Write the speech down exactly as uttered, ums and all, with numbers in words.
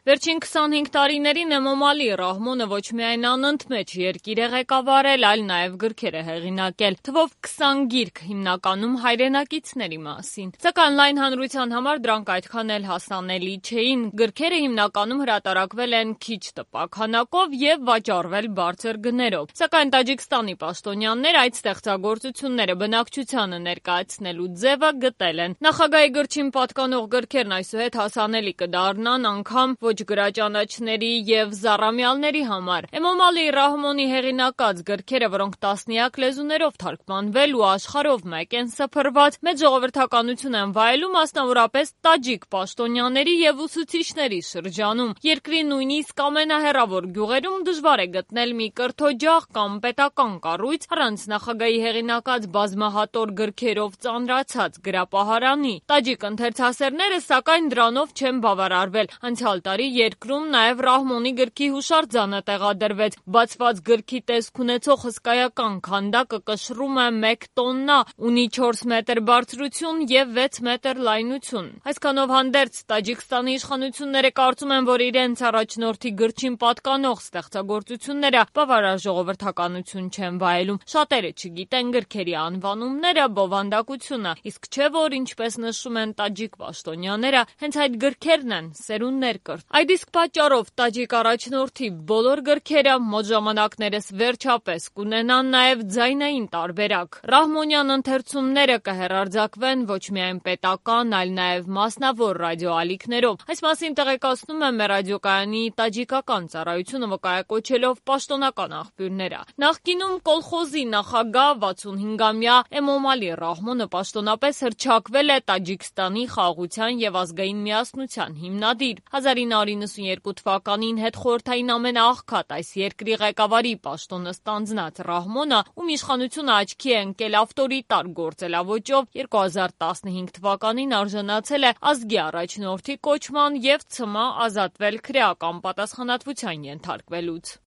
Վերջին քսանհինգ տարիներին Էմոմալի Ռահմոնը ոչ միայն անընդմեջ երկիր է ղեկավարել, այլ նաև գրքեր է հեղինակել, թվով քսան գիրք, հիմնականում հայրենակիցների մասին։ Սակայն լայն հանրության համար դրանք այդքան էլ հասանելի չէին։ Գրքերը հիմնականում հրատարակվել են քիչ տպակ քանակով եւ վաճառվել բարձր գներով։ Սակայն Տաջիկստանի պաշտոնյաներ այդ ստեղծագործությունները բնակչությանը ներկայացնելու ձևը գտել են։ Նախագահի գրչին պատկանող գրքերն այսուհետ հասանելի կդառնան անգամ ոչ գրաճանաչների եւ զառամյալների համար։ Էմոմալի Ռահմոնի հեղինակած գրքերը, որոնք տասնյակ լեզուներով թարգմանվել ու աշխարհով մեկ են սփռված, մեծ ժողովրդականություն են վայելում մասնավորապես տաջիկ պաշտոնյաների եւ ուսուցիչների շրջանում։ Երկրի նույնիսկ ամենահեռավոր գյուղերում դժվար է գտնել մի կրթօջախ կամ պետական կառույց առանց նախագահի հեղինակած բազմահատոր գրքերով ծանրացած գրապահարանի։ Տաջիկ ընթերցասերները սակայն դրանով չեն բավարարվել։ Անցյալ տարի երկրում նաև Ռահմոնի գրքի հուշարձանը տեղադրվեց։ Բացված գրքի տեսք ունեցող հսկայական քանդակը կշռում է մեկ տոննա, ունի չորս մետր բարձրություն եւ վեց մետր լայնություն։ Այսքանով հանդերձ Տաջիկստանի իշխանությունները կարծում են, որ իրենց առաջնորդի գրչին պատկանող ստեղծագործությունները բավարար ժողովրդականություն չեն վայելում։ Շատերը չգիտեն գրքերի անվանումները, բովանդակությունը, իսկ չէ որ, ինչպես նշում են տաջիկ պաշտոնյաները, հենց այդ գրքերն են սերունդներ կրթ։ Այդ իսկ պատճառով տաջիկ առաջնորդի բոլոր գրքերը մոտ ժամանակներս վերջապես կունենան նաև ձայնային տարբերակ։ Ռահմոնյան ընթերցումները կհեռարձակվեն ոչ միայն պետական, այլ նաև մասնավոր ռադիոալիքներով։ Այս մասին տեղեկացնում է մեր ռադիոկայանի տաջիկական ծառայությունը, վկայակոչելով պաշտոնական աղբյուրները։ Նախկինում կոլխոզի նախագահ վաթսունհինգամյա Էմոմալի Ռահմոնը պաշտոնապես հռչակվել է Տաջիկստանի խաղաղության եւ ազգային միասնության հիմնադիր։ հազար ինը հարյուր նվաթ թվականին հետխորհրդային ամենաաղքատ այս երկրի ղեկավարի պաշտոնը ստանձնած Ռահմոնը, ում իշխանությունը աչքի է ընկել ավտորիտար գործելավոճով, երկու հազար տասնհինգ թվականին արժանացել է ազգի առաջնորդի կոչման եւ ցմահ ազատվել քրեական պատասխանատվության ենթարկվելուց։